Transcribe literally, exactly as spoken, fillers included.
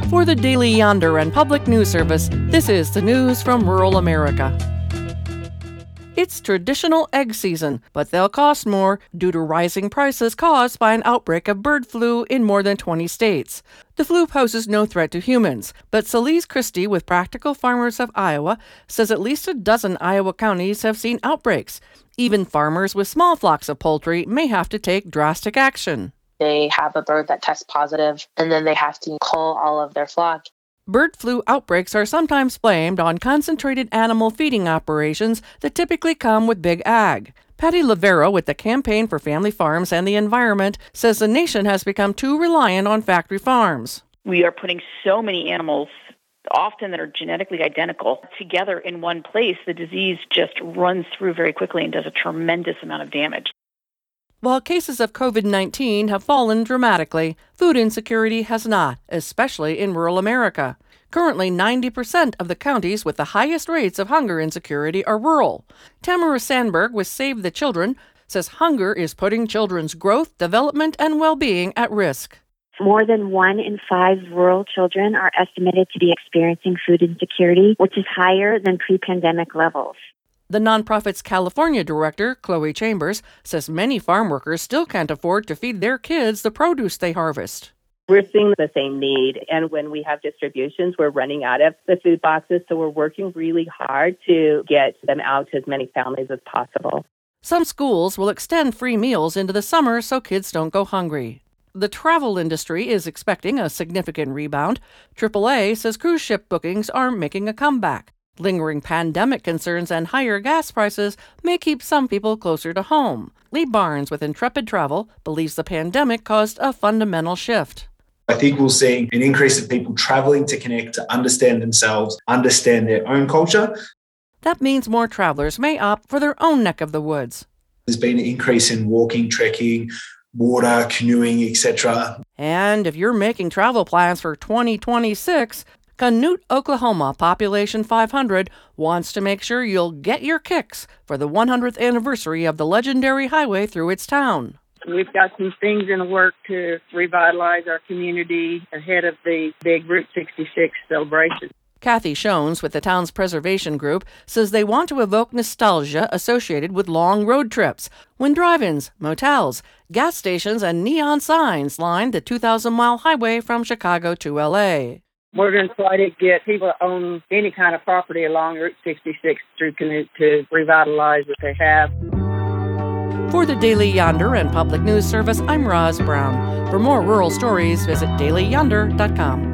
For the Daily Yonder and Public News Service, this is the news from rural America. It's traditional egg season, but they'll cost more due to rising prices caused by an outbreak of bird flu in more than twenty states. The flu poses no threat to humans, but Celise Christie with Practical Farmers of Iowa says at least a dozen Iowa counties have seen outbreaks. Even farmers with small flocks of poultry may have to take drastic action. They have a bird that tests positive, and then they have to cull all of their flock. Bird flu outbreaks are sometimes blamed on concentrated animal feeding operations that typically come with big ag. Patty Lavero with the Campaign for Family Farms and the Environment says the nation has become too reliant on factory farms. We are putting so many animals, often that are genetically identical, together in one place. The disease just runs through very quickly and does a tremendous amount of damage. While cases of covid nineteen have fallen dramatically, food insecurity has not, especially in rural America. Currently, ninety percent of the counties with the highest rates of hunger insecurity are rural. Tamara Sandberg with Save the Children says hunger is putting children's growth, development, and well-being at risk. More than one in five rural children are estimated to be experiencing food insecurity, which is higher than pre-pandemic levels. The nonprofit's California director, Chloe Chambers, says many farm workers still can't afford to feed their kids the produce they harvest. We're seeing the same need, and when we have distributions, we're running out of the food boxes, so we're working really hard to get them out to as many families as possible. Some schools will extend free meals into the summer so kids don't go hungry. The travel industry is expecting a significant rebound. triple A says cruise ship bookings are making a comeback. Lingering pandemic concerns and higher gas prices may keep some people closer to home. Lee Barnes with Intrepid Travel believes the pandemic caused a fundamental shift. I think we'll see an increase of people traveling to connect, to understand themselves, understand their own culture. That means more travelers may opt for their own neck of the woods. There's been an increase in walking, trekking, water, canoeing, et cetera. And if you're making travel plans for twenty twenty-six, Canute, Oklahoma, population five hundred, wants to make sure you'll get your kicks for the one hundredth anniversary of the legendary highway through its town. We've got some things in the work to revitalize our community ahead of the big Route sixty-six celebration. Kathy Shones with the town's preservation group says they want to evoke nostalgia associated with long road trips, when drive-ins, motels, gas stations, and neon signs lined the two thousand mile highway from Chicago to L A. We're going to try to get people to own any kind of property along Route sixty-six through Canute to revitalize what they have. For the Daily Yonder and Public News Service, I'm Roz Brown. For more rural stories, visit daily yonder dot com.